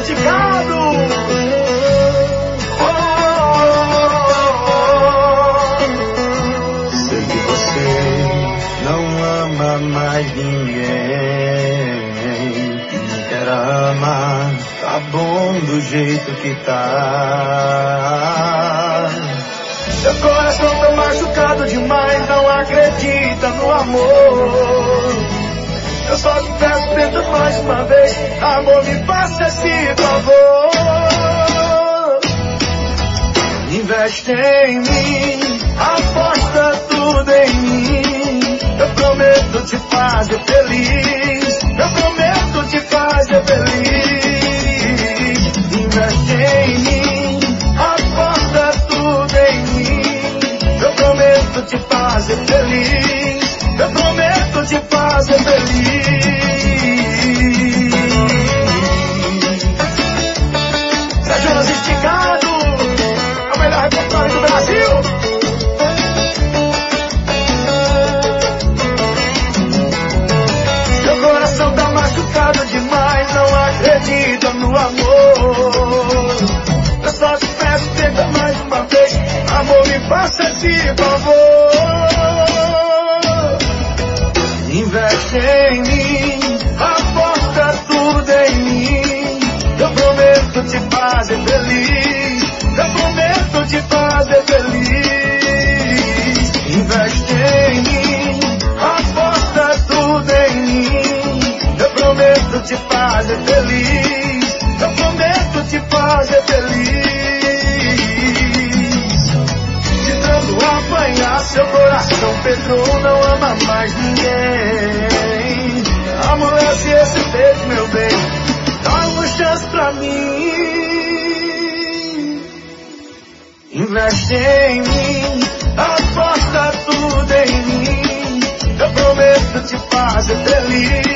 sofisticado. Sei que você não ama mais ninguém. Não quer amar, tá bom do jeito que tá. Seu coração tá machucado demais, não acredita no amor. Eu só te peço, tenta mais uma vez, amor, me faça esse favor. Investe em mim, aposta tudo em mim. Eu prometo te fazer feliz, eu prometo te fazer feliz. Investe em mim, aposta tudo em mim. Eu prometo te fazer feliz, eu prometo te fazer feliz. Sérgio Sofisticado, é o melhor repertório do Brasil. Seu coração tá machucado demais, não acredita no amor. Eu só te peço, tenta mais uma vez, amor, me faça esse favor. Investe em mim, aposta tudo em mim. Eu prometo te fazer feliz, eu prometo te fazer feliz. Investe em mim, aposta tudo em mim. Eu prometo te fazer feliz, eu prometo te fazer feliz. De tanto apanhar, seu coração Pedro não ama mais ninguém. Amolece esse peito, meu bem, dá uma chance pra mim. Investe em mim, aposta tudo em mim. Eu prometo te fazer feliz,